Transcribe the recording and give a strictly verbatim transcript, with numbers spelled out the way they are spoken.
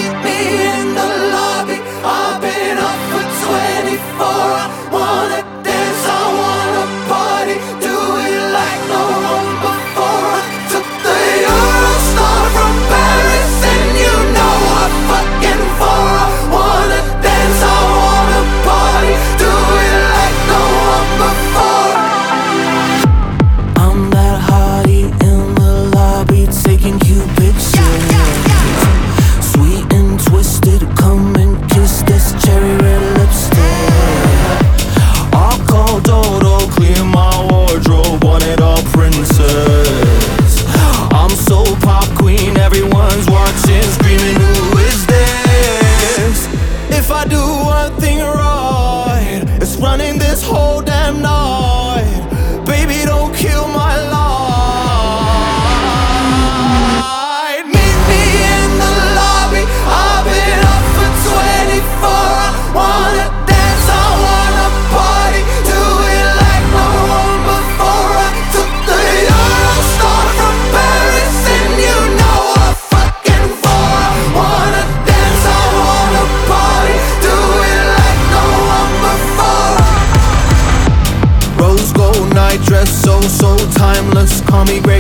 Meet me in the lobby. I've been up for twenty-four. I wanna dance, I wanna party. Do it like no one before. I took the Eurostar from Paris, and you know what fucking for. I wanna dance, I wanna party. Do it like no one before. I'm that hottie in the lobby, taking you pictures. Sweet and twisted, come and kiss this cherry red lipstick. I'll call Dodo, clear my wardrobe, wanted all princess. I'm so pop queen, everyone's watching, screaming, who is this? If I do one thing right, it's running this whole damn night. Baby, don't kill my light. Meet me in the lobby. I've been up for twenty-four. I wanna dance, I wanna party. Do it like no one before. I took the Eurostar from Paris, and you know what fucking for. I wanna dance, I wanna party. Do it like no one before. Rose gold night dress, so, so timeless. Call me great